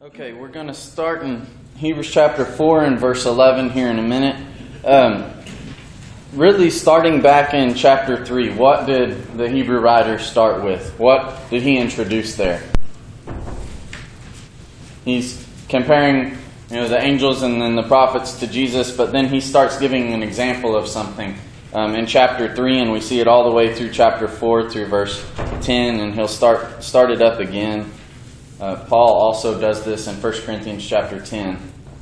Okay, we're going to start in Hebrews chapter 4 and verse 11 here in a minute. Really starting back in chapter 3, what did the Hebrew writer start with? What did he introduce there? He's comparing the angels and then the prophets to Jesus, but then he starts giving an example of something in chapter 3, and we see it all the way through chapter 4 through verse 10, and he'll start it up again. Paul also does this in 1 Corinthians chapter 10.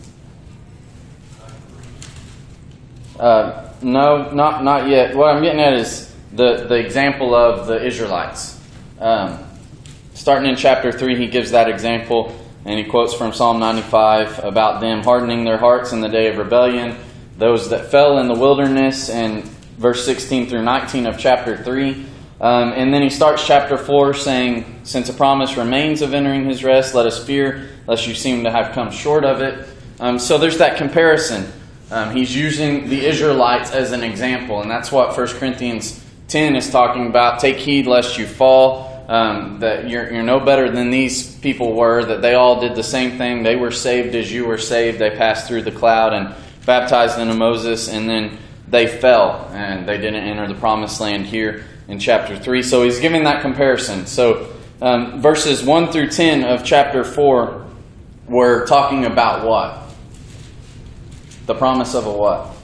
No, not yet. What I'm getting at is the example of the Israelites. Starting in chapter 3, he gives that example, and he quotes from Psalm 95 about them hardening their hearts in the day of rebellion, those that fell in the wilderness, and verse 16 through 19 of chapter 3. And then he starts chapter 4 saying, since a promise remains of entering his rest, let us fear, lest you seem to have come short of it. So there's that comparison. He's using the Israelites as an example, and that's what 1 Corinthians 10 is talking about. Take heed lest you fall, that you're no better than these people were, that they all did the same thing. They were saved as you were saved. They passed through the cloud and baptized into Moses, and then they fell, and they didn't enter the promised land here in chapter 3. So he's giving that comparison. So verses 1 through 10 of chapter 4 were talking about what? The promise of a what?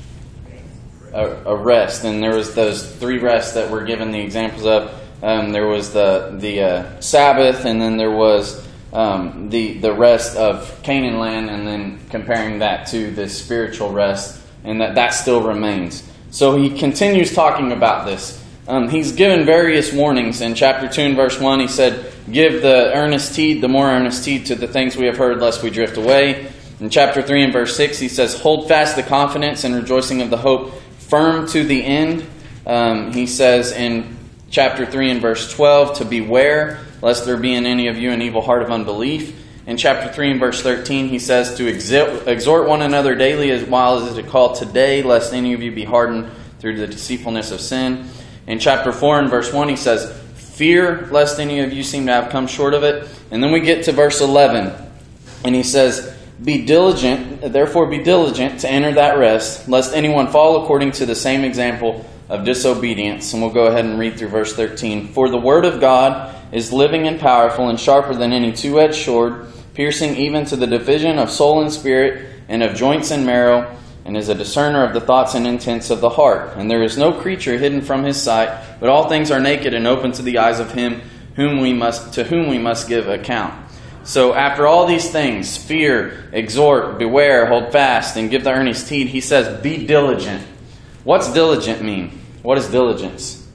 A rest. And there was those three rests that we're given the examples of. There was the Sabbath, and then there was the rest of Canaan land, and then comparing that to this spiritual rest, and that still remains. So he continues talking about this. He's given various warnings. In chapter 2 and verse 1, he said, give the more earnest heed to the things we have heard, lest we drift away. In chapter 3 and verse 6, he says, hold fast the confidence and rejoicing of the hope firm to the end. He says in chapter 3 and verse 12, to beware, lest there be in any of you an evil heart of unbelief. In chapter 3 and verse 13, he says to exhort one another daily as while as it is called today, lest any of you be hardened through the deceitfulness of sin. In chapter 4 and verse 1, he says, fear lest any of you seem to have come short of it. And then we get to verse 11, and he says, therefore be diligent to enter that rest, lest anyone fall according to the same example of disobedience. And we'll go ahead and read through verse 13. For the word of God is living and powerful and sharper than any two-edged sword, piercing even to the division of soul and spirit and of joints and marrow, and is a discerner of the thoughts and intents of the heart. And there is no creature hidden from his sight, but all things are naked and open to the eyes of him to whom we must give account. So after all these things, fear, exhort, beware, hold fast, and give the earnest heed, he says, be diligent. What's diligent mean? What is diligence?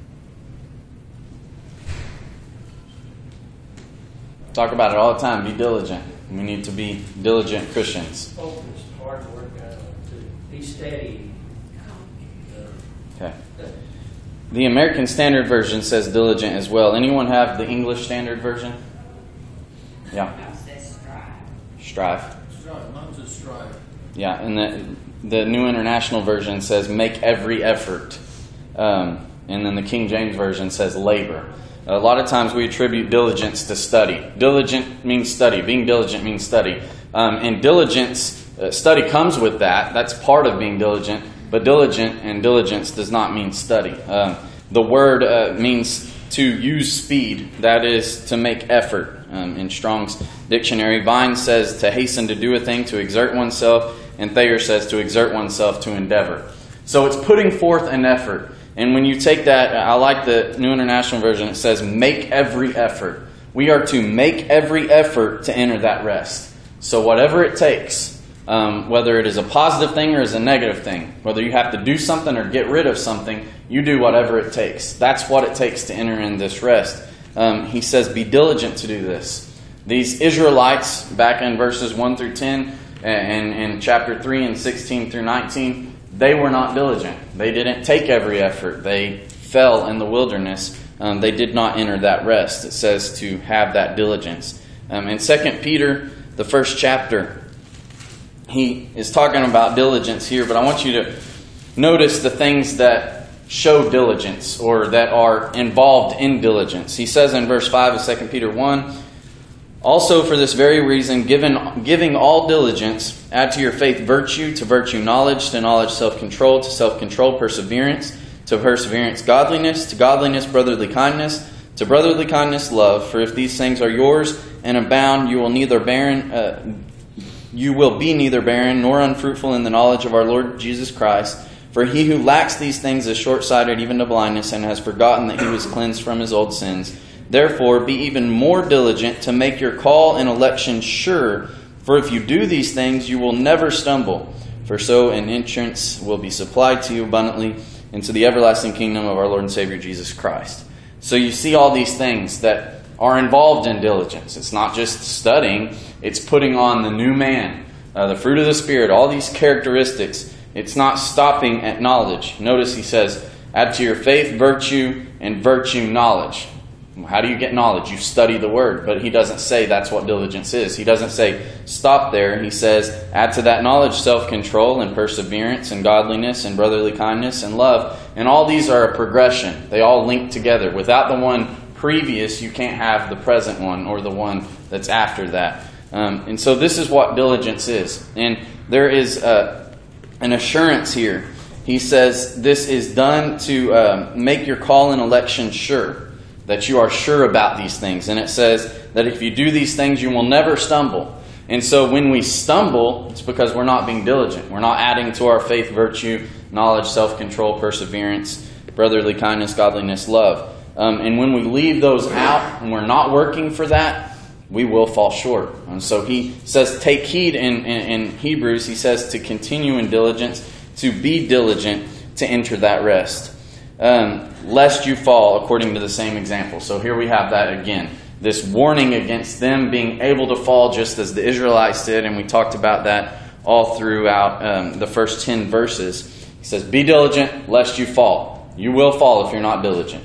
Talk about it all the time. Be diligent. We need to be diligent Christians. Focused, hard work, to be steady. Okay. The American Standard Version says diligent as well. Anyone have the English Standard Version? Yeah. Strive. Mine says strive. Yeah, and the New International Version says make every effort. And then the King James Version says labor. A lot of times we attribute diligence to study. Diligent means study. Being diligent means study. And diligence, study comes with that. That's part of being diligent. But diligent and diligence does not mean study. The word means to use speed. That is to make effort. In Strong's Dictionary, Vine says to hasten to do a thing, to exert oneself. And Thayer says to exert oneself, to endeavor. So it's putting forth an effort. And when you take that, I like the New International Version, it says, make every effort. We are to make every effort to enter that rest. So whatever it takes, whether it is a positive thing or is a negative thing, whether you have to do something or get rid of something, you do whatever it takes. That's what it takes to enter in this rest. He says, be diligent to do this. These Israelites, back in verses 1 through 10, and in chapter 3 and 16 through 19, they were not diligent. They didn't take every effort. They fell in the wilderness. They did not enter that rest. It says to have that diligence. In 2 Peter, the first chapter, he is talking about diligence here, but I want you to notice the things that show diligence or that are involved in diligence. He says in verse 5 of 2 Peter 1, Also, for this very reason, giving all diligence, add to your faith virtue, to virtue knowledge, to knowledge self-control, to self-control perseverance, to perseverance godliness, to godliness brotherly kindness, to brotherly kindness love. For if these things are yours and abound, you will be neither barren nor unfruitful in the knowledge of our Lord Jesus Christ. For he who lacks these things is short-sighted even to blindness, and has forgotten that he was cleansed from his old sins. Therefore, be even more diligent to make your call and election sure. For if you do these things, you will never stumble. For so an entrance will be supplied to you abundantly into the everlasting kingdom of our Lord and Savior Jesus Christ. So you see all these things that are involved in diligence. It's not just studying. It's putting on the new man, the fruit of the Spirit, all these characteristics. It's not stopping at knowledge. Notice he says, add to your faith virtue, and virtue knowledge. How do you get knowledge? You study the Word. But he doesn't say that's what diligence is. He doesn't say stop there. He says add to that knowledge self-control and perseverance and godliness and brotherly kindness and love. And all these are a progression. They all link together. Without the one previous, you can't have the present one or the one that's after that. And so this is what diligence is. And there is an assurance here. He says this is done to make your call and election sure. That you are sure about these things. And it says that if you do these things, you will never stumble. And so when we stumble, it's because we're not being diligent. We're not adding to our faith virtue, knowledge, self-control, perseverance, brotherly kindness, godliness, love. And when we leave those out and we're not working for that, we will fall short. And so he says, take heed in Hebrews. He says to continue in diligence, to be diligent to enter that rest. Lest you fall according to the same example. So here we have that again. This warning against them being able to fall just as the Israelites did. And we talked about that all throughout the first 10 verses. He says, be diligent lest you fall. You will fall if you're not diligent.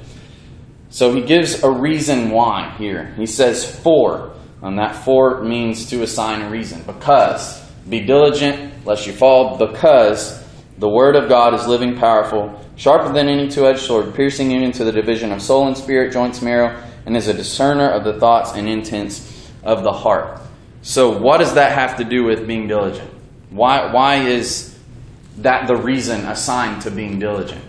So he gives a reason why here. He says for. And that for means to assign a reason. Because. Be diligent lest you fall. Because the Word of God is living, powerful, sharper than any two-edged sword, piercing even to the division of soul and spirit, joints, marrow, and is a discerner of the thoughts and intents of the heart. So what does that have to do with being diligent? Why is that the reason assigned to being diligent?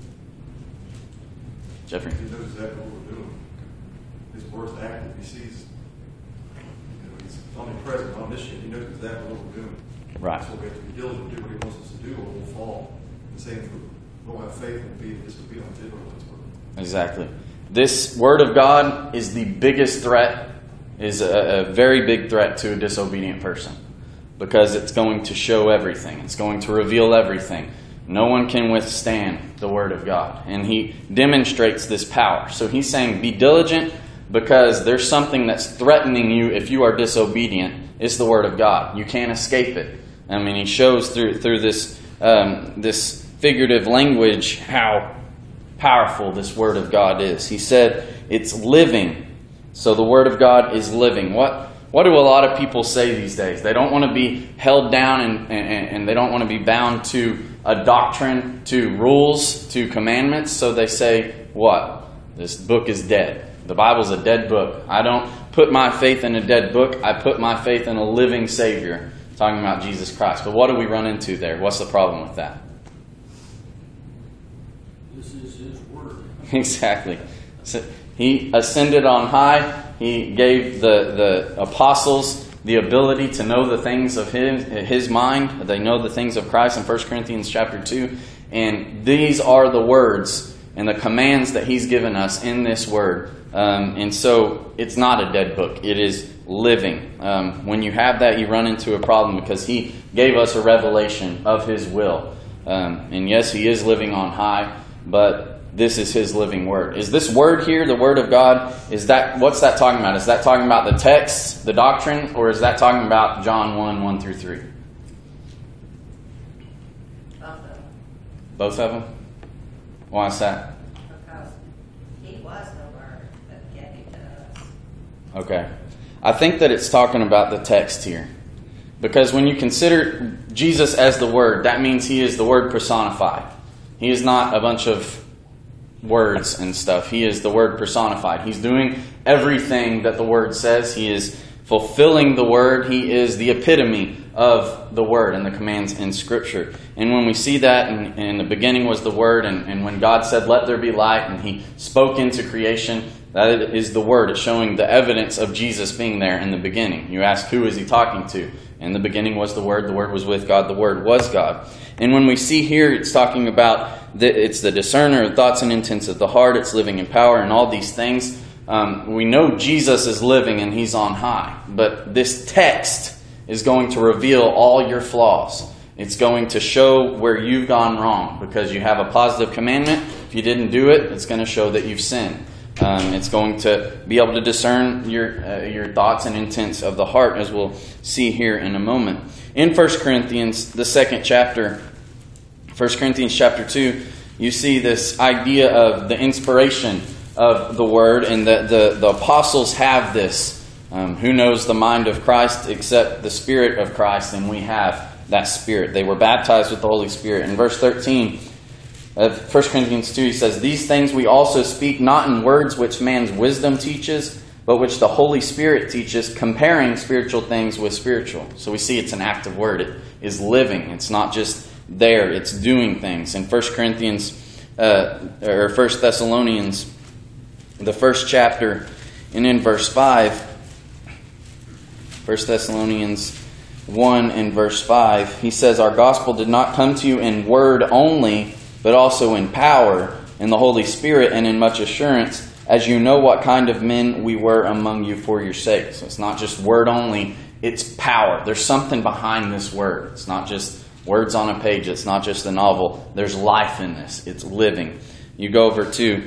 Jeffrey? He knows exactly what we're doing. His word's active. He sees, he's omnipresent, omniscient. He knows exactly what we're doing. Right. So we have to be diligent, do what he wants us to do, or we'll fall. The same for don't have faith and be disobedient to His word. Exactly. This Word of God is the biggest threat, is a very big threat to a disobedient person. Because it's going to show everything. It's going to reveal everything. No one can withstand the Word of God. And he demonstrates this power. So he's saying, be diligent because there's something that's threatening you if you are disobedient. It's the Word of God. You can't escape it. I mean, he shows through this this figurative language how powerful this Word of God is. He said it's living. So the Word of God is living. What do a lot of people say these days? They don't want to be held down and they don't want to be bound to a doctrine, to rules, to commandments. So they say, what? This book is dead. The Bible's a dead book. I don't put my faith in a dead book. I put my faith in a living Savior. Talking about Jesus Christ. But what do we run into there? What's the problem with that? This is His Word. Exactly. So he ascended on high. He gave the apostles the ability to know the things of his mind. They know the things of Christ in 1 Corinthians chapter 2. And these are the words and the commands that He's given us in this Word. And so it's not a dead book. It is living. When you have that, you run into a problem because He gave us a revelation of His will. And yes, He is living on high, but this is His living Word. Is this Word here, the Word of God, what's that talking about? Is that talking about the text, the doctrine, or is that talking about John 1 through 3? Both of them? Why is that? Because He was the Word that gave it to us. Okay. I think that it's talking about the text here. Because when you consider Jesus as the Word, that means He is the Word personified. He is not a bunch of words and stuff. He is the Word personified. He's doing everything that the Word says. He is fulfilling the Word. He is the epitome of the Word and the commands in Scripture. And when we see that, in the beginning was the Word, and when God said, "Let there be light," and He spoke into creation, that is the Word. It's showing the evidence of Jesus being there in the beginning. You ask, who is He talking to? In the beginning was the Word was with God, the Word was God. And when we see here, it's talking about, it's the discerner of thoughts and intents of the heart, it's living in power and all these things. We know Jesus is living and He's on high. But this text is going to reveal all your flaws. It's going to show where you've gone wrong because you have a positive commandment. If you didn't do it, it's going to show that you've sinned. It's going to be able to discern your thoughts and intents of the heart, as we'll see here in a moment. In 1 Corinthians, the second chapter, 1 Corinthians chapter 2, you see this idea of the inspiration of the Word, and the apostles have this. Who knows the mind of Christ except the Spirit of Christ? And we have that Spirit. They were baptized with the Holy Spirit. In verse 13 of 1 Corinthians 2, he says, "These things we also speak not in words which man's wisdom teaches, but which the Holy Spirit teaches, comparing spiritual things with spiritual." So we see it's an active word. It is living. It's not just there. It's doing things. In 1 Thessalonians, the first chapter, and in verse 5, 1 Thessalonians 1 and verse 5, he says, "Our gospel did not come to you in word only, but also in power, in the Holy Spirit, and in much assurance, as you know what kind of men we were among you for your sake." So it's not just word only, it's power. There's something behind this word. It's not just words on a page. It's not just a novel. There's life in this. It's living. You go over to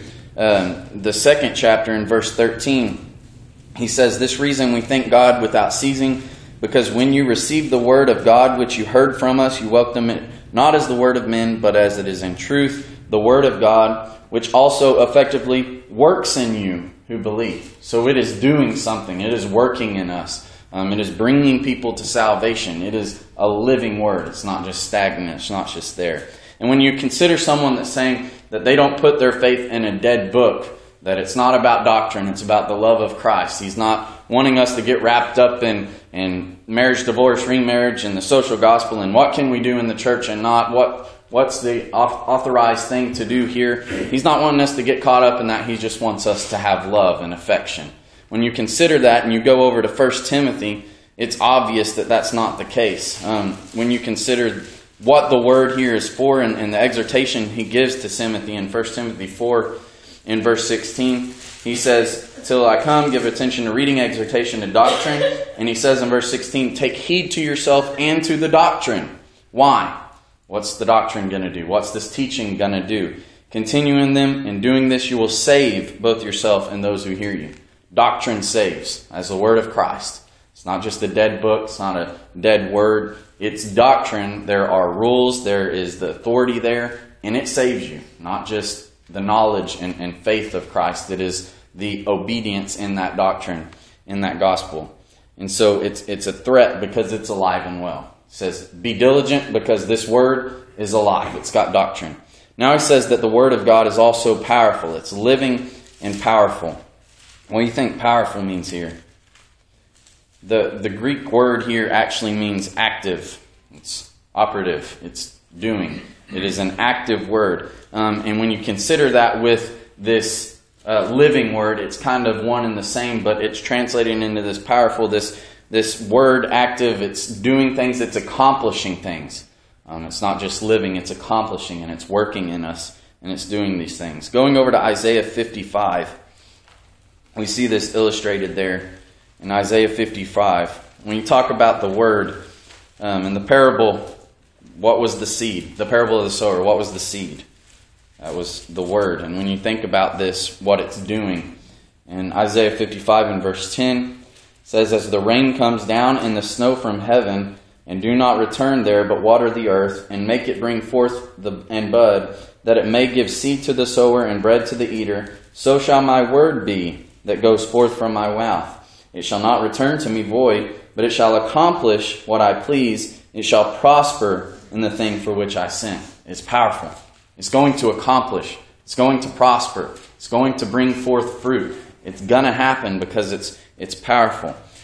the second chapter in verse 13. He says, "This reason we thank God without ceasing, because when you received the word of God which you heard from us, you welcomed it not as the word of men, but as it is in truth, the word of God, which also effectively works in you who believe." So it is doing something. It is working in us. It is bringing people to salvation. It is a living word. It's not just stagnant. It's not just there. And when you consider someone that's saying that they don't put their faith in a dead book, that it's not about doctrine, it's about the love of Christ. He's not wanting us to get wrapped up in marriage, divorce, remarriage, and the social gospel, and what can we do in the church and not, what's the authorized thing to do here. He's not wanting us to get caught up in that. He just wants us to have love and affection. When you consider that and you go over to 1 Timothy, it's obvious that that's not the case. When you consider what the word here is for and the exhortation he gives to Timothy in 1 Timothy 4 in verse 16, he says, "Till I come, give attention to reading, exhortation, to doctrine." And he says in verse 16, "Take heed to yourself and to the doctrine." Why? What's the doctrine going to do? What's this teaching going to do? "Continue in them. In doing this, you will save both yourself and those who hear you." Doctrine saves, as the word of Christ. It's not just a dead book. It's not a dead word. It's doctrine. There are rules. There is the authority there. And it saves you. Not just the knowledge and faith of Christ. It is the obedience in that doctrine, in that gospel. And so it's a threat because it's alive and well. It says, be diligent because this word is alive. It's got doctrine. Now he says that the word of God is also powerful. It's living and powerful. What do you think powerful means here? The Greek word here actually means active. It's operative. It's doing. It is an active word. And when you consider that with this living word, it's kind of one and the same, but it's translating into this powerful, this word active. It's doing things. It's accomplishing things. It's not just living. It's accomplishing, and it's working in us, and it's doing these things. Going over to Isaiah 55, we see this illustrated there in Isaiah 55. When you talk about the word in the parable, what was the seed? The parable of the sower, what was the seed? That was the word. And when you think about this, what it's doing, in Isaiah 55 and verse 10, it says, "As the rain comes down and the snow from heaven, and do not return there, but water the earth, and make it bring forth and bud, that it may give seed to the sower and bread to the eater, so shall my word be that goes forth from my mouth. It shall not return to me void, but it shall accomplish what I please. It shall prosper in the thing for which I sent." It's powerful. It's going to accomplish. It's going to prosper. It's going to bring forth fruit. It's going to happen because it's powerful.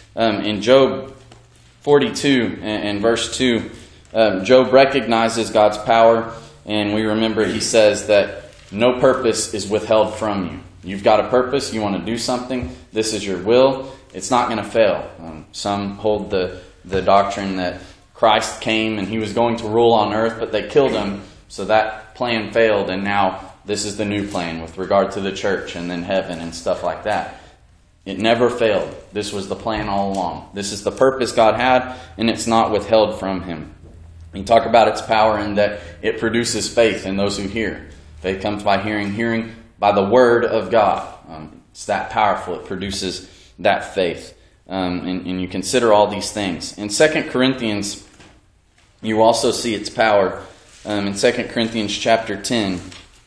In Job 42 and verse 2, Job recognizes God's power, and we remember he says that no purpose is withheld from you. You've got a purpose, you want to do something, this is your will, it's not going to fail. Some hold the doctrine that Christ came and he was going to rule on earth, but they killed him, so that plan failed, and now this is the new plan with regard to the church and then heaven and stuff like that. It never failed. This was the plan all along. This is the purpose God had, and it's not withheld from him. We talk about its power in that it produces faith in those who hear. Faith comes by hearing, hearing by the word of God. It's that powerful. It produces that faith. And you consider all these things. In 2 Corinthians, you also see its power. In 2 Corinthians chapter 10,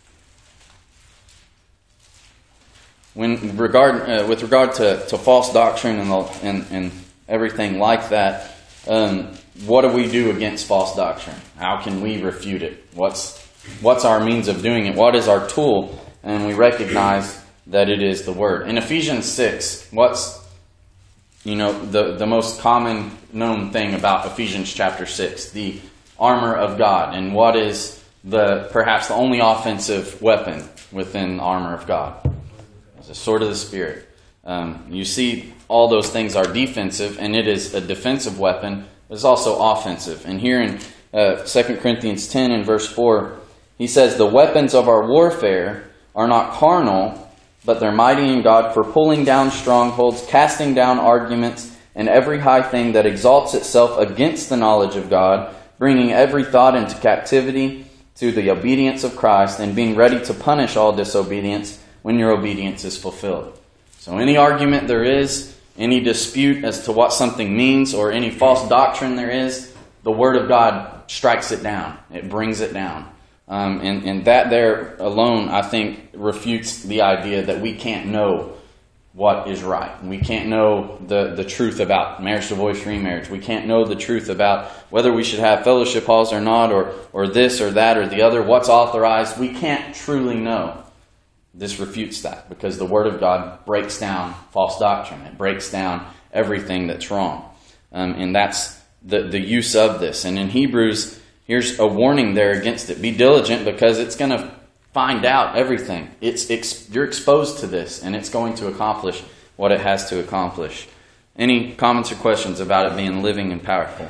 with regard to false doctrine and everything like that, what do we do against false doctrine? How can we refute it? What's our means of doing it? What is our tool? And we recognize that it is the Word. In Ephesians 6, what's the most common known thing about Ephesians chapter 6? The armor of God. And what is perhaps the only offensive weapon within the armor of God? It's the sword of the Spirit. You see all those things are defensive, and it is a defensive weapon. It's also offensive. And here in 2 Corinthians 10 and verse 4, he says, "The weapons of our warfare are not carnal, but they're mighty in God for pulling down strongholds, casting down arguments, and every high thing that exalts itself against the knowledge of God, bringing every thought into captivity to the obedience of Christ, and being ready to punish all disobedience when your obedience is fulfilled." So any argument there is, any dispute as to what something means, or any false doctrine there is, the Word of God strikes it down. It brings it down. And that there alone, I think, refutes the idea that we can't know what is right. We can't know the truth about marriage, divorce, remarriage. We can't know the truth about whether we should have fellowship halls or not, or this or that or the other, what's authorized. We can't truly know. This refutes that, because the Word of God breaks down false doctrine. It breaks down everything that's wrong. And that's the use of this. And in Hebrews, here's a warning there against it. Be diligent, because it's going to find out everything. You're exposed to this, and it's going to accomplish what it has to accomplish. Any comments or questions about it being living and powerful?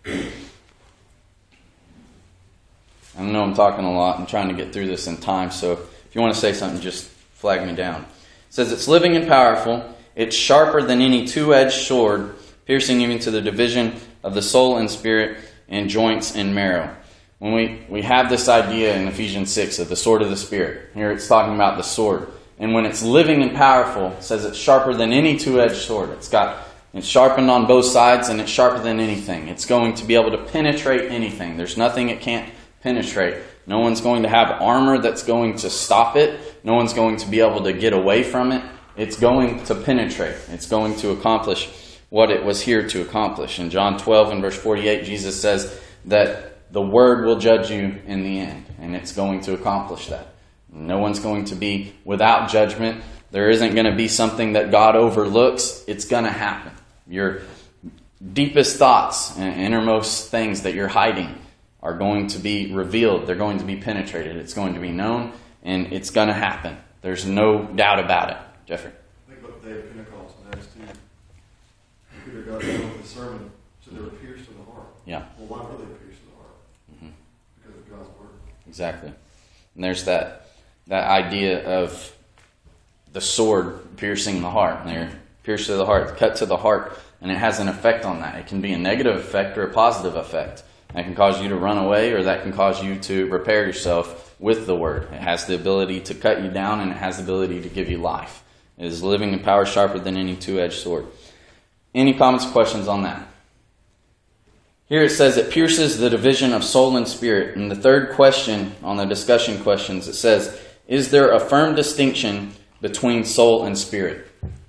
I know I'm talking a lot. I'm trying to get through this in time, so if you want to say something, just flag me down. It says it's living and powerful. It's sharper than any two-edged sword, piercing even to the division of the soul and spirit and joints and marrow. When we have this idea in Ephesians 6 of the sword of the Spirit, here it's talking about the sword. And when it's living and powerful, it says it's sharper than any two-edged sword. It's sharpened on both sides, and it's sharper than anything. It's going to be able to penetrate anything. There's nothing it can't penetrate. No one's going to have armor that's going to stop it. No one's going to be able to get away from it. It's going to penetrate. It's going to accomplish what it was here to accomplish. In John 12 and verse 48, Jesus says that the Word will judge you in the end, and it's going to accomplish that. No one's going to be without judgment. There isn't going to be something that God overlooks. It's going to happen. Your deepest thoughts and innermost things that you're hiding are going to be revealed. They're going to be penetrated. It's going to be known, and it's going to happen. There's no doubt about it. Jeffrey? Think about the day of Pentecost in Acts 2. Peter got done with the sermon, so they were pierced to the heart. Yeah. Well, why were they pierced to the heart? Mm-hmm. Because of God's Word. Exactly. And there's that idea of the sword piercing the heart. They're pierced to the heart, cut to the heart, and it has an effect on that. It can be a negative effect or a positive effect. That can cause you to run away, or that can cause you to repair yourself with the Word. It has the ability to cut you down, and it has the ability to give you life. It is living in power sharper than any two-edged sword. Any comments or questions on that? Here it says it pierces the division of soul and spirit. And the third question on the discussion questions, it says, is there a firm distinction between soul and spirit?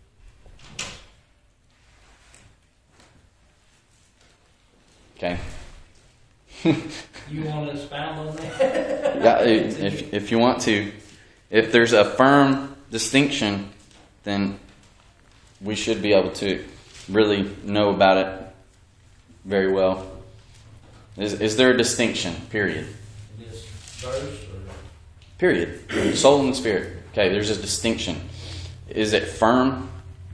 Okay. You want to expound on that? Yeah, if you want to. If there's a firm distinction, then we should be able to really know about it very well. Is there a distinction, period? In this verse, or Period. Soul and the spirit. Okay, there's a distinction. Is it firm?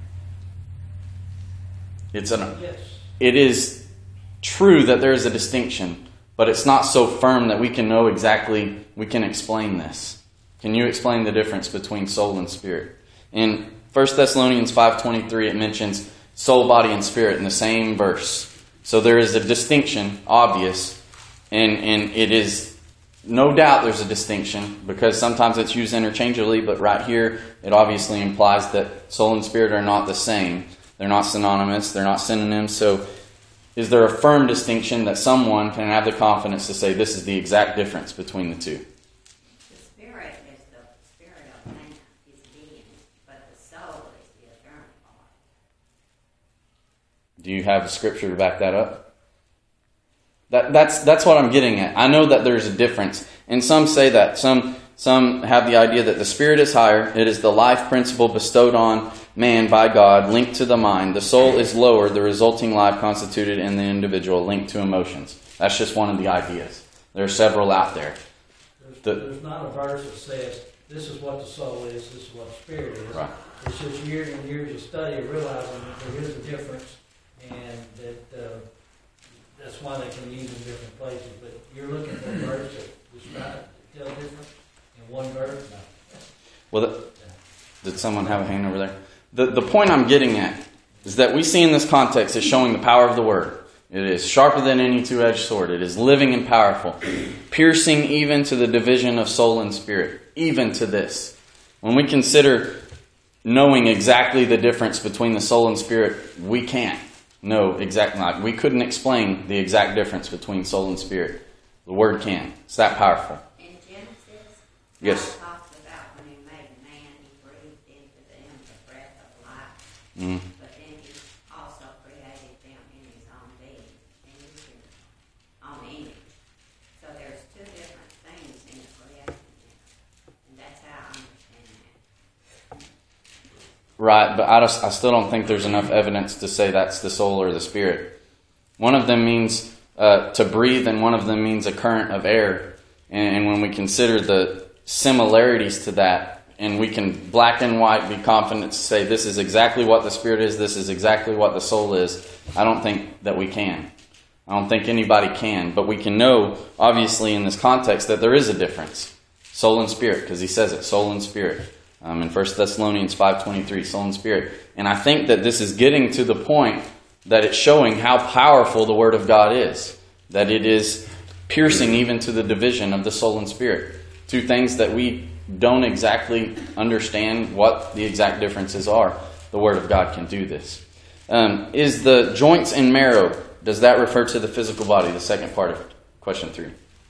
yes, It is true that there is a distinction, but it's not so firm that we can know exactly, we can explain this. Can you explain the difference between soul and spirit? In 1 Thessalonians 5:23, it mentions soul, body, and spirit in the same verse. So there is a distinction, obvious, and it is no doubt there's a distinction because sometimes it's used interchangeably, but right here it obviously implies that soul and spirit are not the same. They're not synonymous, they're not synonyms. So is there a firm distinction that someone can have the confidence to say this is the exact difference between the two? The spirit is the spirit of man, his being, but the soul is the eternal part. Do you have the scripture to back that up? That's what I'm getting at. I know that there's a difference. And some say that. Some have the idea that the spirit is higher. It is the life principle bestowed on man by God, linked to the mind. The soul is lower, the resulting life constituted in the individual, linked to emotions. That's just one of the ideas. There are several out there. there's not a verse that says, this is what the soul is, this is what the spirit is. Right. It's just years and years of study of realizing that there is a difference, and that that's why they can use in different places. But you're looking for a verse that describes, that tells difference in one verse? No. Well, did someone have a hand over there? The point I'm getting at is that we see in this context is showing the power of the word. It is sharper than any two-edged sword. It is living and powerful, piercing even to the division of soul and spirit, even to this. When we consider knowing exactly the difference between the soul and spirit, we can't know exactly. We couldn't explain the exact difference between soul and spirit. The word can. It's that powerful. In Genesis, Yes. God talks about when he made man, he breathed into them the breath of life. Mm. But then he also created them in his own being, in his own image. So there's two different things in the creation there. And that's how I understand that. Right, but I still don't think there's enough evidence to say that's the soul or the spirit. One of them means to breathe, and one of them means a current of air. And when we consider the similarities to that, and we can black and white be confident to say this is exactly what the spirit is, this is exactly what the soul is, I don't think that we can. I don't think anybody can. But we can know, obviously, in this context, that there is a difference. Soul and spirit, because he says it, soul and spirit. In 1 Thessalonians 5:23, soul and spirit. And I think that this is getting to the point that it's showing how powerful the Word of God is. That it is piercing even to the division of the soul and spirit. Two things that we don't exactly understand what the exact differences are. The Word of God can do this. Is the joints and marrow, does that refer to the physical body? The second part of question 3.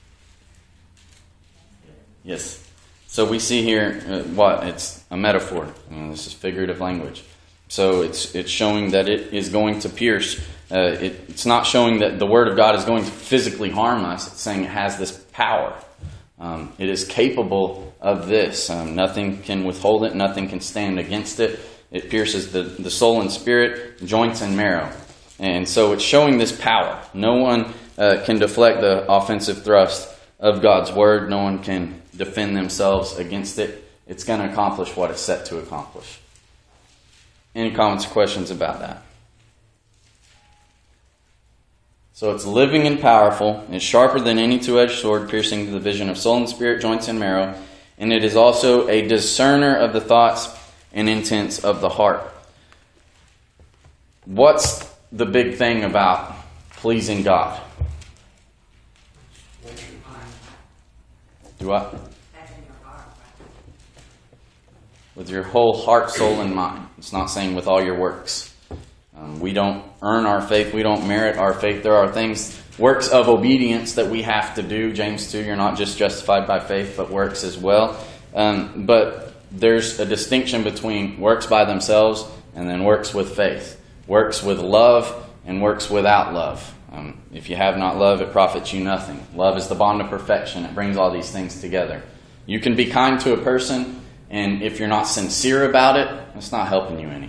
Yes. So we see here it's a metaphor. This is figurative language. So it's showing that it is going to pierce. It's not showing that the Word of God is going to physically harm us. It's saying it has this power. It is capable of this. Nothing can withhold it. Nothing can stand against it. It pierces the soul and spirit, joints and marrow. And so it's showing this power. No one can deflect the offensive thrust of God's Word. No one can defend themselves against it. It's going to accomplish what it's set to accomplish. Any comments or questions about that? So it's living and powerful. It's sharper than any two-edged sword, piercing the division of soul and spirit, joints and marrow. And it is also a discerner of the thoughts and intents of the heart. What's the big thing about pleasing God? Do what? That's in your heart, right? With your whole heart, soul, and mind. It's not saying with all your works. We don't earn our faith. We don't merit our faith. There are things, works of obedience that we have to do. James 2, you're not just justified by faith, but works as well. But there's a distinction between works by themselves and then works with faith. Works with love and works without love. If you have not love, it profits you nothing. Love is the bond of perfection. It brings all these things together. You can be kind to a person, and if you're not sincere about it, it's not helping you any.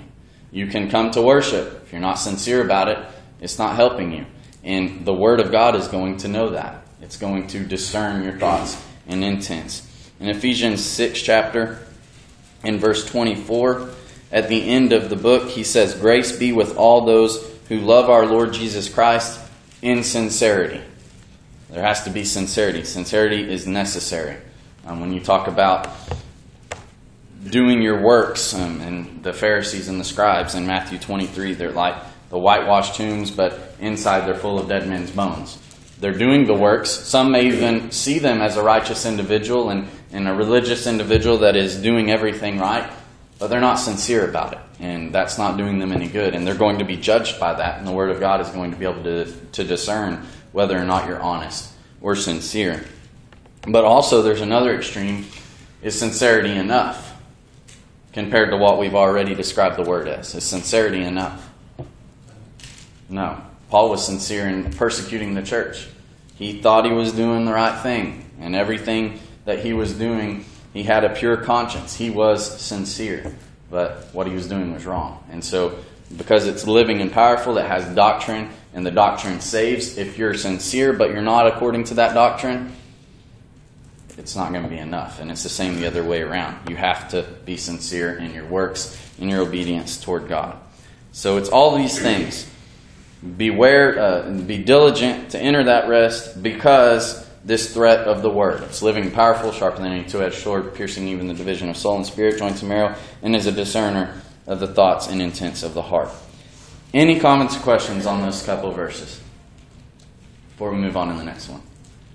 You can come to worship. If you're not sincere about it, it's not helping you. And the Word of God is going to know that. It's going to discern your thoughts and intents. In Ephesians 6 chapter, in verse 24, at the end of the book, he says, "Grace be with all those who love our Lord Jesus Christ in sincerity." There has to be sincerity. Sincerity is necessary. When you talk about doing your works, and the Pharisees and the scribes in Matthew 23, they're like the whitewashed tombs, but inside they're full of dead men's bones. They're doing the works. Some may even see them as a righteous individual and a religious individual that is doing everything right, but they're not sincere about it, and that's not doing them any good, and they're going to be judged by that, and the Word of God is going to be able to discern whether or not you're honest or sincere. But also there's another extreme. Is sincerity enough compared to what we've already described the Word as? Is sincerity enough? No. Paul was sincere in persecuting the church. He thought he was doing the right thing, and everything that he was doing, he had a pure conscience. He was sincere, but what he was doing was wrong. And so, because it's living and powerful, it has doctrine, and the doctrine saves. If you're sincere, but you're not according to that doctrine, it's not going to be enough. And it's the same the other way around. You have to be sincere in your works, in your obedience toward God. So it's all these things. Beware, be diligent to enter that rest, because this threat of the Word, it's living and powerful, sharper than any two-edged sword, piercing even the division of soul and spirit, joints and marrow, and is a discerner of the thoughts and intents of the heart. Any comments or questions on those couple of verses before we move on to the next one?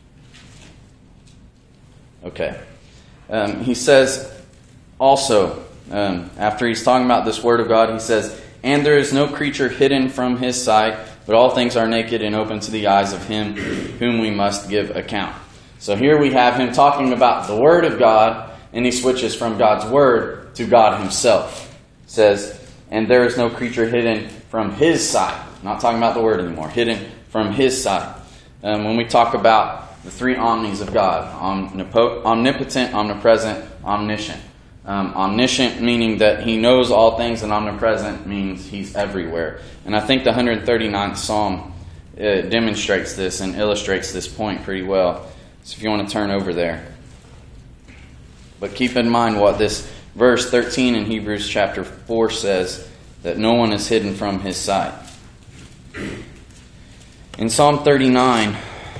Okay. He says also, after he's talking about this Word of God, he says, "And there is no creature hidden from His sight, but all things are naked and open to the eyes of Him whom we must give account." So here we have him talking about the Word of God, and he switches from God's Word to God Himself. He says, "And there is no creature hidden from His sight." Not talking about the Word anymore. Hidden from His sight. When we talk about the three omnis of God, omnipotent, omnipresent, omniscient. Omniscient meaning that He knows all things, and omnipresent means He's everywhere. And I think the 139th Psalm demonstrates this and illustrates this point pretty well. So if you want to turn over there. But keep in mind what this verse 13 in Hebrews chapter 4 says, that no one is hidden from His sight. In Psalm 39,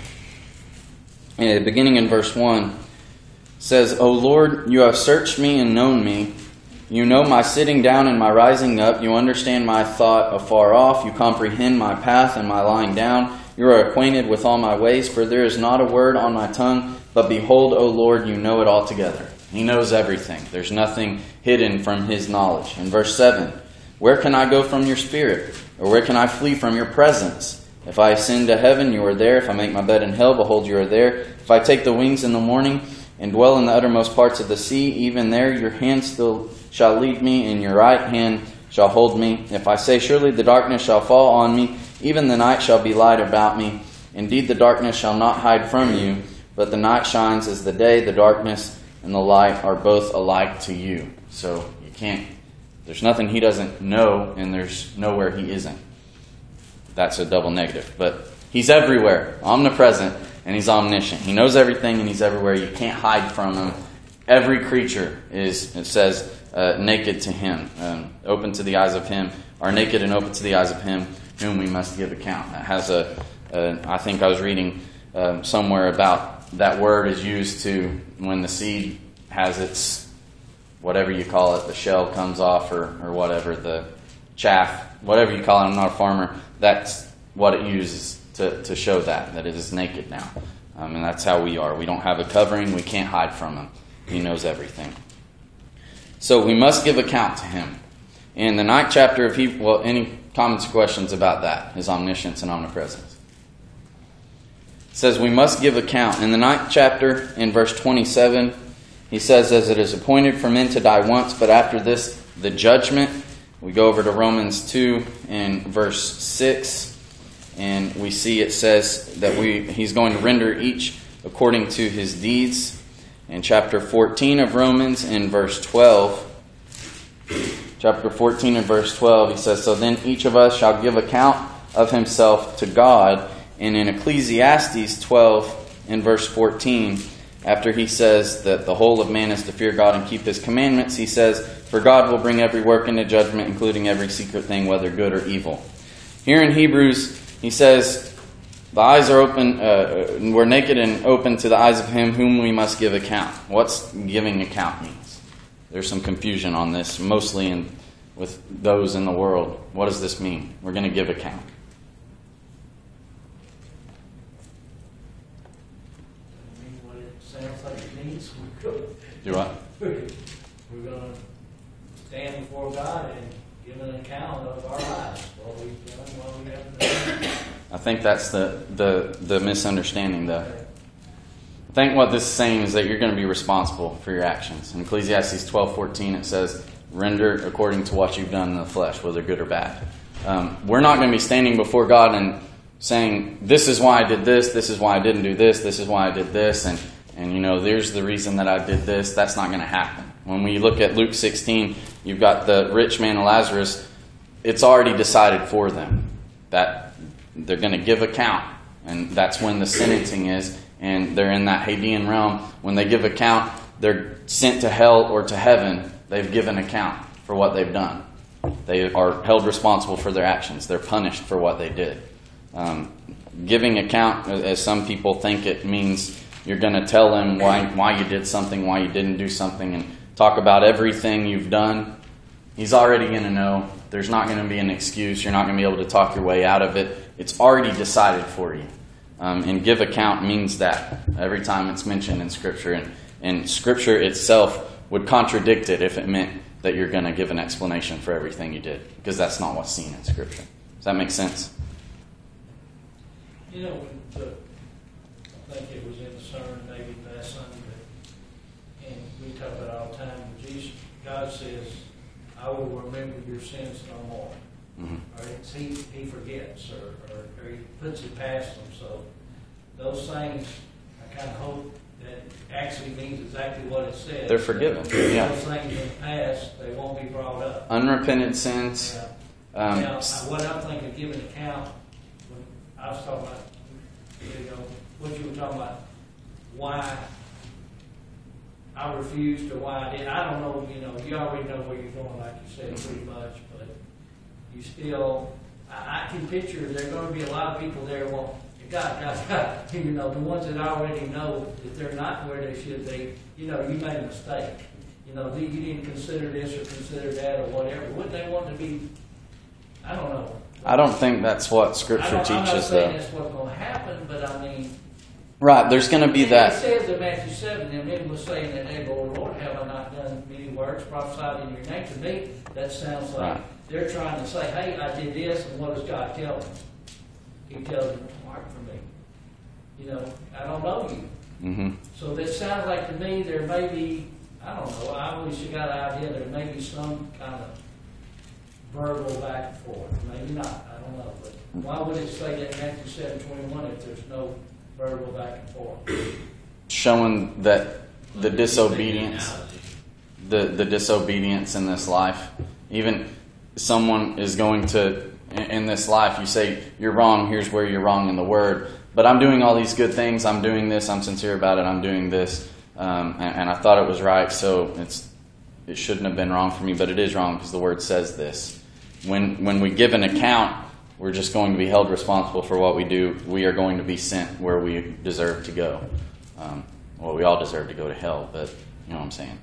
beginning in verse 1, says, "O Lord, you have searched me and known me. You know my sitting down and my rising up. You understand my thought afar off. You comprehend my path and my lying down. You are acquainted with all my ways, for there is not a word on my tongue. But behold, O Lord, you know it altogether." He knows everything. There's nothing hidden from His knowledge. In verse 7, "Where can I go from your spirit? Or where can I flee from your presence? If I ascend to heaven, you are there. If I make my bed in hell, behold, you are there. If I take the wings in the morning and dwell in the uttermost parts of the sea, even there your hand still shall lead me, and your right hand shall hold me. If I say, surely the darkness shall fall on me, even the night shall be light about me. Indeed, the darkness shall not hide from you, but the night shines as the day. The darkness and the light are both alike to you." So there's nothing He doesn't know, and there's nowhere He isn't. That's a double negative. But He's everywhere, omnipresent, and He's omniscient. He knows everything, and He's everywhere. You can't hide from Him. Every creature is, it says, naked to Him, open to the eyes of Him, are naked and open to the eyes of Him whom we must give account. That has I think I was reading somewhere about that word is used to when the seed has its, whatever you call it, the shell comes off or whatever, the chaff, whatever you call it. I'm not a farmer. That's what it uses to show that it is naked now. And that's how we are. We don't have a covering. We can't hide from Him. He knows everything. So we must give account to Him. In the 9th chapter of Hebrews, any comments or questions about that, His omniscience and omnipresence? It says we must give account. In the 9th chapter, in verse 27, he says, "As it is appointed for men to die once, but after this, the judgment." We go over to Romans 2 in verse 6, and we see it says that He's going to render each according to his deeds. In chapter 14 of Romans, in verse 12, chapter 14 and verse 12, he says, "So then each of us shall give account of himself to God." And in Ecclesiastes 12 and verse 14, after he says that the whole of man is to fear God and keep His commandments, he says, "For God will bring every work into judgment, including every secret thing, whether good or evil." Here in Hebrews, he says, the eyes are open, we're naked and open to the eyes of Him whom we must give account. What's giving account means? There's some confusion on this, mostly with those in the world. What does this mean? We're going to give account. I mean, what it sounds like it means, Do what? we're gonna stand before God and give an account of our lives, what we've done, what we haven't done. I think that's the misunderstanding, though. I think what this is saying is that you're going to be responsible for your actions. In Ecclesiastes 12:14, it says, "Render according to what you've done in the flesh, whether good or bad." We're not going to be standing before God and saying, "This is why I did this is why I didn't do this is why I did this, and there's the reason that I did this." That's not going to happen. When we look at Luke 16, you've got the rich man and Lazarus. It's already decided for them that they're going to give account, and that's when the sentencing is, and they're in that Hadean realm. When they give account, they're sent to hell or to heaven. They've given account for what they've done. They are held responsible for their actions. They're punished for what they did. Giving account, as some people think it means, you're going to tell them why you did something, why you didn't do something, and talk about everything you've done. He's already going to know. There's not going to be an excuse. You're not going to be able to talk your way out of it. It's already decided for you. And give account means that every time it's mentioned in Scripture. And Scripture itself would contradict it if it meant that you're going to give an explanation for everything you did. Because that's not what's seen in Scripture. Does that make sense? You know, I think it was in the sermon maybe last Sunday, and we talk about it all the time, but God says, "I will remember your sins no more." Mm-hmm. Or he forgets, or he puts it past them. So those things, I kind of hope that actually means exactly what it says. They're forgiven. Yeah. Those things in the past, they won't be brought up. Unrepentant sins. Yeah. Now, what I'm thinking of giving account, when I was talking about, what you were talking about, why I refused or why I did. I don't know, you already know where you're going, like you said, pretty much, but you still, I can picture there are going to be a lot of people there, well, God, the ones that already know that they're not where they should be, you made a mistake. You didn't consider this or consider that or whatever. Wouldn't they want to be, I don't know. I don't think that's what Scripture teaches, I'm not saying though. that's what's going to happen, but I mean... Right, there's going to be that... It says in Matthew 7, and men was saying that, "Hey, Lord, have I not done many works, prophesied in your name?" To me, that sounds like they're trying to say, "Hey, I did this," and what does God tell them? He tells them, "Depart from me. I don't know you." Mm-hmm. So that sounds like to me there may be, I don't know, I always got an idea there may be some kind of verbal back and forth. Maybe not, I don't know. But why would it say that in Matthew 7:21 if there's no verbal back and forth? Showing that the disobedience, the disobedience in this life, even someone is going to, in this life, you say, "You're wrong, here's where you're wrong in the Word, but I'm doing all these good things, I'm doing this, I'm sincere about it, I'm doing this, and I thought it was right, so it shouldn't have been wrong for me, but it is wrong because the Word says this." When we give an account, we're just going to be held responsible for what we do. We are going to be sent where we deserve to go. Well, we all deserve to go to hell, but you know what I'm saying.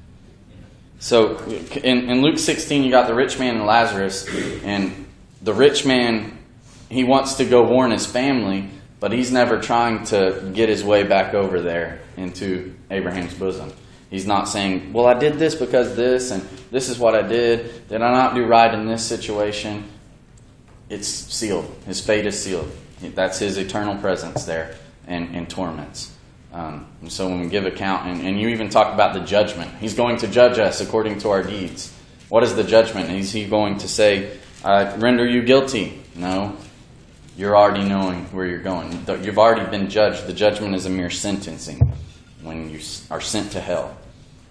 So in Luke 16, you got the rich man and Lazarus, and the rich man, he wants to go warn his family, but he's never trying to get his way back over there into Abraham's bosom. He's not saying, "Well, I did this because this, and this is what I did. Did I not do right in this situation?" It's sealed. His fate is sealed. That's his eternal presence there in torments. And so when we give account, and you even talk about the judgment. He's going to judge us according to our deeds. What is the judgment? Is he going to say, "I render you guilty"? No. You're already knowing where you're going. You've already been judged. The judgment is a mere sentencing when you are sent to hell.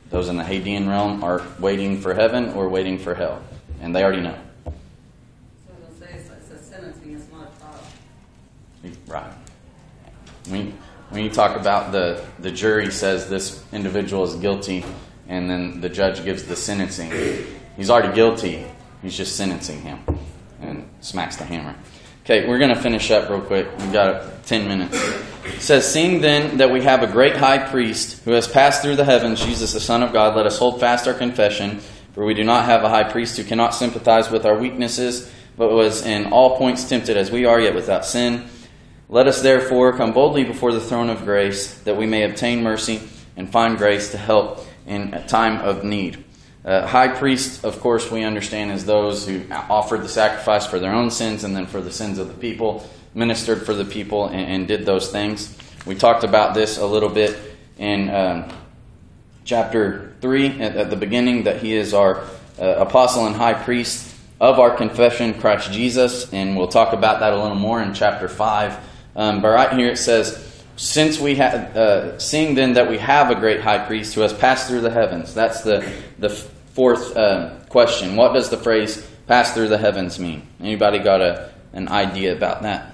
Those in the Hadean realm are waiting for heaven or waiting for hell. And they already know. So it'll say it's a sentencing, it's not a trial. Right. When you talk about the jury says this individual is guilty, and then the judge gives the sentencing, he's already guilty. He's just sentencing him and smacks the hammer. Okay, we're going to finish up real quick. We've got 10 minutes. It says, seeing then that we have a great high priest who has passed through the heavens, Jesus the Son of God, let us hold fast our confession. For we do not have a high priest who cannot sympathize with our weaknesses, but was in all points tempted as we are, yet without sin. Let us therefore come boldly before the throne of grace, that we may obtain mercy and find grace to help in a time of need. High priest, of course, we understand as those who offered the sacrifice for their own sins and then for the sins of the people, ministered for the people, and did those things. We talked about this a little bit in chapter 3 at the beginning, that he is our apostle and high priest of our confession, Christ Jesus, and we'll talk about that a little more in chapter 5. But right here it says, since we have, seeing then that we have a great high priest who has passed through the heavens. That's the fourth question. What does the phrase "pass through the heavens" mean? Anybody got an idea about that?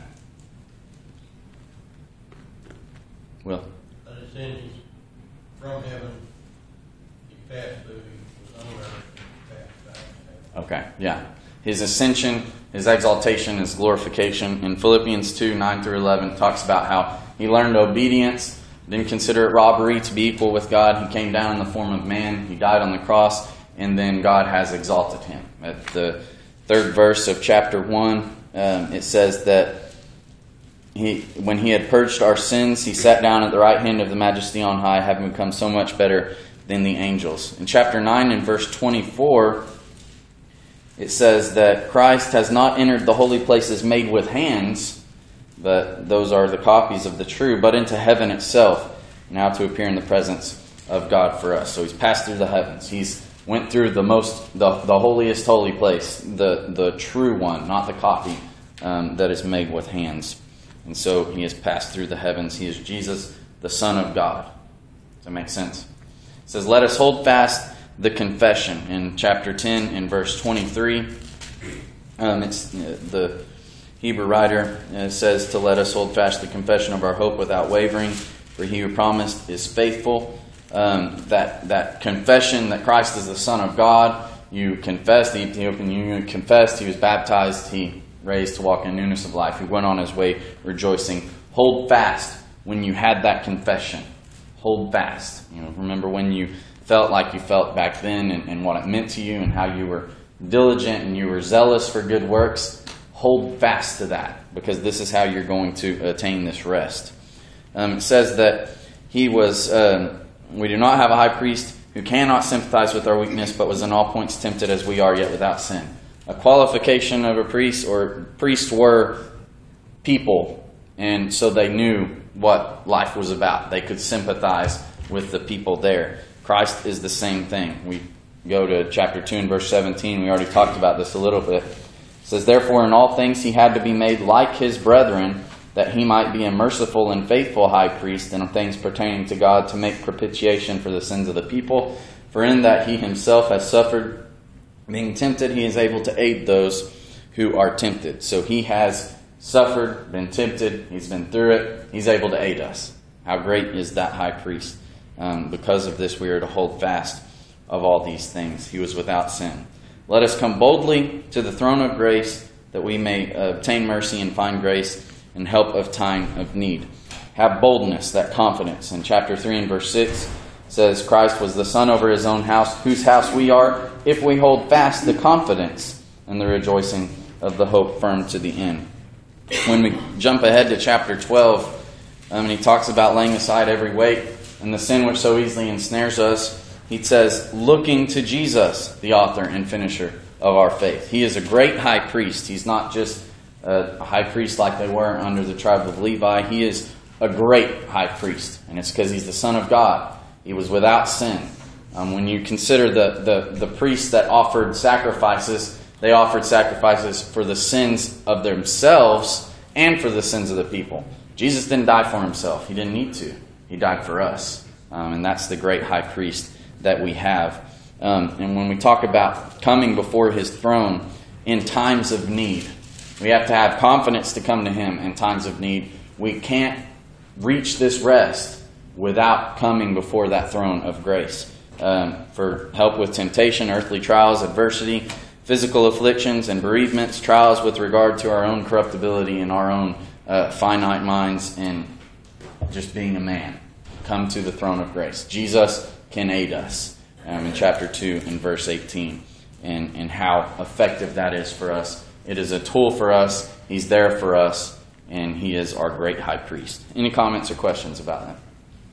Will? But it says he's from heaven, he passed through, he was on earth, he passed back to heaven. Okay, yeah. His ascension, his exaltation, his glorification. In Philippians 2, 9 through 11, talks about how he learned obedience, didn't consider it robbery to be equal with God. He came down in the form of man. He died on the cross, and then God has exalted him. At the third verse of chapter 1, it says that when he had purged our sins, he sat down at the right hand of the Majesty on high, having become so much better than the angels. In chapter 9 and verse 24, it says that Christ has not entered the holy places made with hands, but those are the copies of the true, but into heaven itself, now to appear in the presence of God for us. So he's passed through the heavens. He's went through the holiest holy place, the true one, not the copy that is made with hands. And so he has passed through the heavens. He is Jesus, the Son of God. Does that make sense? It says, let us hold fast the confession. In chapter 10, in verse 23, it's the Hebrew writer says to let us hold fast the confession of our hope without wavering, for he who promised is faithful. That confession that Christ is the Son of God, you confessed, the Ethiopian eunuch confessed, he was baptized, he raised to walk in newness of life. He went on his way rejoicing. Hold fast when you had that confession. Hold fast. Remember when you felt like you felt back then and what it meant to you and how you were diligent and you were zealous for good works. Hold fast to that, because this is how you're going to attain this rest. It says that he was, we do not have a high priest who cannot sympathize with our weakness, but was in all points tempted as we are, yet without sin. A qualification of a priest, or priests were people, and so they knew what life was about. They could sympathize with the people there. Christ is the same thing. We go to chapter 2 and verse 17. We already talked about this a little bit. It says, therefore in all things he had to be made like his brethren, that he might be a merciful and faithful high priest in things pertaining to God, to make propitiation for the sins of the people. For in that he himself has suffered, being tempted, he is able to aid those who are tempted. So he has suffered, been tempted, he's been through it, he's able to aid us. How great is that high priest? Because of this we are to hold fast of all these things. He was without sin. Let us come boldly to the throne of grace, that we may obtain mercy and find grace and help of time of need. Have boldness, that confidence. In chapter 3 and verse 6 says, Christ was the Son over his own house, whose house we are, if we hold fast the confidence and the rejoicing of the hope firm to the end. When we jump ahead to chapter 12, and he talks about laying aside every weight and the sin which so easily ensnares us, he says, looking to Jesus, the author and finisher of our faith. He is a great high priest. He's not just a high priest like they were under the tribe of Levi. He is a great high priest, and it's because he's the Son of God. He was without sin. When you consider the priests that offered sacrifices, they offered sacrifices for the sins of themselves and for the sins of the people. Jesus didn't die for himself. He didn't need to. He died for us. And that's the great high priest that we have. And when we talk about coming before His throne in times of need, we have to have confidence to come to Him in times of need. We can't reach this rest without coming before that throne of grace for help with temptation, earthly trials, adversity, physical afflictions and bereavements, trials with regard to our own corruptibility and our own finite minds, and just being a man. Come to the throne of grace. Jesus can aid us in chapter 2 and verse 18, and how effective that is for us. It is a tool for us. He's there for us, and He is our great high priest. Any comments or questions about that?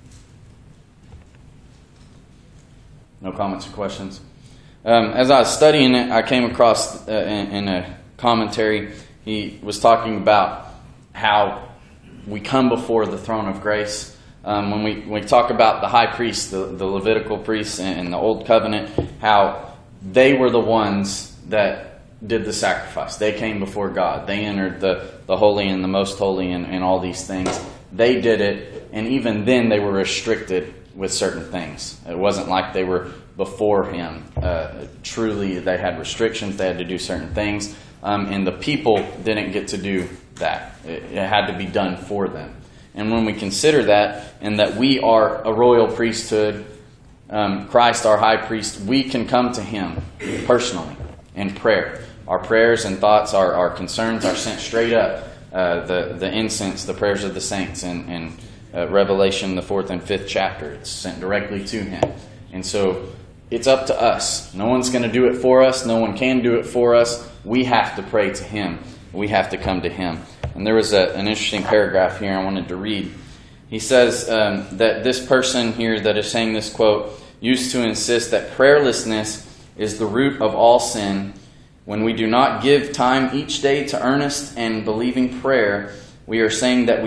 No comments or questions? As I was studying it, I came across in a commentary, he was talking about how we come before the throne of grace. When we talk about the high priest, the Levitical priests in the Old Covenant, how they were the ones that did the sacrifice. They came before God. They entered the holy and the most holy and all these things. They did it, and even then they were restricted with certain things. It wasn't like they were before Him. Truly, they had restrictions. They had to do certain things. And the people didn't get to do that. It had to be done for them. And when we consider that, and that we are a royal priesthood, Christ our high priest, we can come to Him personally in prayer. Our prayers and thoughts, our concerns are sent straight up. The incense, the prayers of the saints in Revelation, the 4th and 5th chapter, it's sent directly to Him. And so it's up to us. No one's going to do it for us. No one can do it for us. We have to pray to Him. We have to come to Him. And there was an interesting paragraph here I wanted to read. He says that this person here that is saying this quote used to insist that prayerlessness is the root of all sin. When we do not give time each day to earnest and believing prayer, we are saying that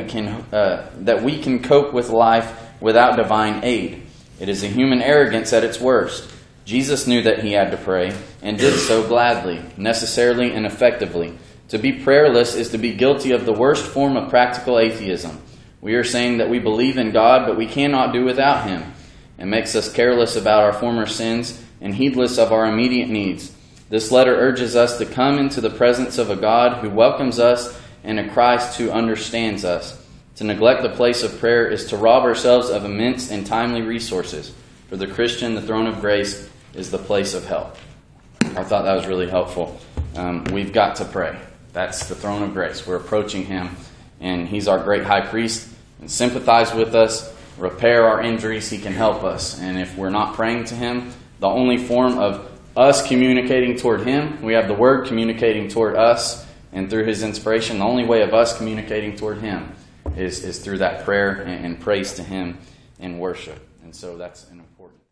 we can cope with life without divine aid. It is a human arrogance at its worst. Jesus knew that He had to pray, and did so gladly, necessarily, and effectively. To be prayerless is to be guilty of the worst form of practical atheism. We are saying that we believe in God, but we cannot do without Him. It makes us careless about our former sins and heedless of our immediate needs. This letter urges us to come into the presence of a God who welcomes us and a Christ who understands us. To neglect the place of prayer is to rob ourselves of immense and timely resources. For the Christian, the throne of grace is the place of help. I thought that was really helpful. We've got to pray. That's the throne of grace. We're approaching Him, and He's our great high priest. And sympathize with us, repair our injuries. He can help us. And if we're not praying to Him, the only form of us communicating toward Him, we have the Word communicating toward us, and through His inspiration, the only way of us communicating toward Him is through that prayer and praise to Him and worship. And so that's an important